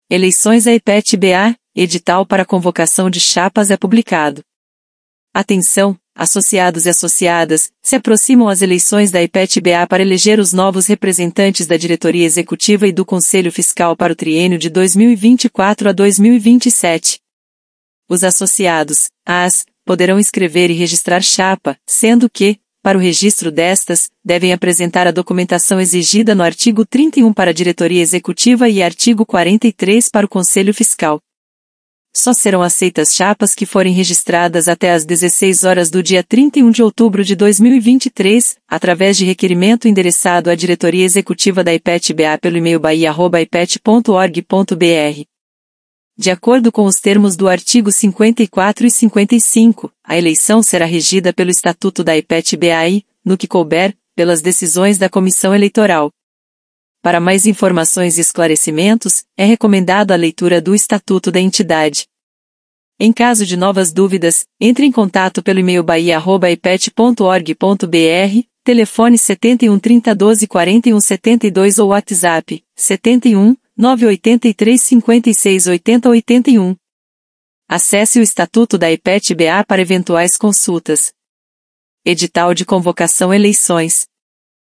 Eleições da IPET-BA, edital para convocação de chapas é publicado. Atenção, associados e associadas, se aproximam as eleições da IPET-BA para eleger os novos representantes da diretoria executiva e do Conselho Fiscal para o triênio de 2024 a 2027. Os associados, poderão inscrever e registrar chapa, sendo que, para o registro destas, devem apresentar a documentação exigida no artigo 31 para a diretoria executiva e artigo 43 para o Conselho Fiscal. Só serão aceitas chapas que forem registradas até às 16 horas do dia 31 de outubro de 2023, através de requerimento endereçado à diretoria executiva da IPET-BA pelo e-mail bahia@ipet.org.br. De acordo com os termos do artigo 54 e 55, a eleição será regida pelo Estatuto da IPET-BA e, no que couber, pelas decisões da Comissão Eleitoral. Para mais informações e esclarecimentos, é recomendado a leitura do Estatuto da entidade. Em caso de novas dúvidas, entre em contato pelo e-mail bahia@ipet.org.br, telefone 71 30 12 41 72 ou WhatsApp, 71 983 56 80 81. Acesse o Estatuto da IPET-BA para eventuais consultas. Edital de convocação eleições.